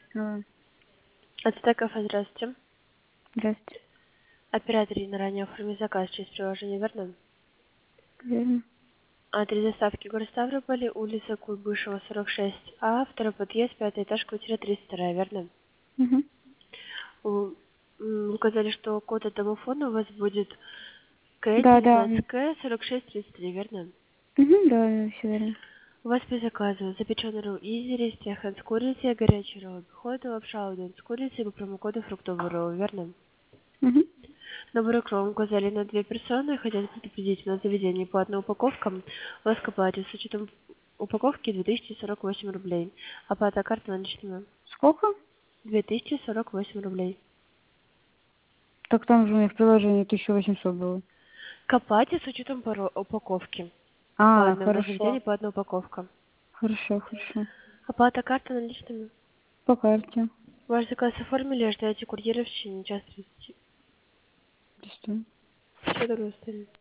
Алло. АТТ кафе, здравствуйте. Здравствуйте. Оператор на ранее оформить заказ через приложение, верно? Верно. Адрес доставки город Ставрополь, улица Куйбышева, 46А, второй подъезд, 5-й этаж, квартира 32, верно? Угу. Вы указали, что код от домофона у вас будет Да, да. К19К4633, верно? Угу, да, все верно. У вас по заказу запеченный ролл изи, рис техан с курицей, горячий ролл бихота, лапша удон с курицей по промокоду фруктовый ролл, верно? Угу. Набор икром указали на 2 персоны, хотят предупредить на заведение по одной упаковкам. У вас к оплате с учетом упаковки 2048 рублей. Оплата карты наличными Сколько? 2048 рублей. Так там же у меня в приложении 1800 было. К оплате с учетом упаковки. По А, одной, на хорошо. заведение по одной упаковка. Хорошо, хорошо. Оплата карты наличными. По карте. Ваш заказ оформили, ожидаете курьера в течение часа 30. Что? Все, дорогой,